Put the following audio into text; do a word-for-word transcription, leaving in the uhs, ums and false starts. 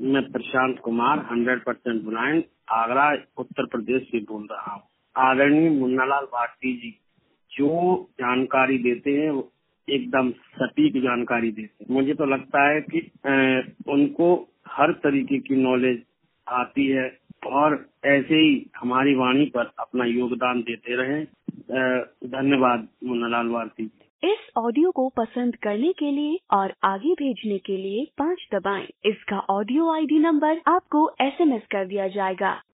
मैं Prashant Kumar hundred percent blind Agra Uttar Pradesh से बोल रहा हूँ। आदरणीय मुन्नालाल भारती जी जो जानकारी देते हैं वो एकदम सटीक जानकारी देते हैं। मुझे तो लगता है कि आ, उनको हर तरीके की नॉलेज आती है और ऐसे ही हमारी वाणी पर अपना योगदान देते रहें। धन्यवाद मुन्नालाल भारती जी। इस ऑडियो को पसंद करने के लिए और आगे भेजने के लिए पाँच दबाएं। इसका ऑडियो आईडी नंबर आपको एसएमएस कर दिया जाएगा।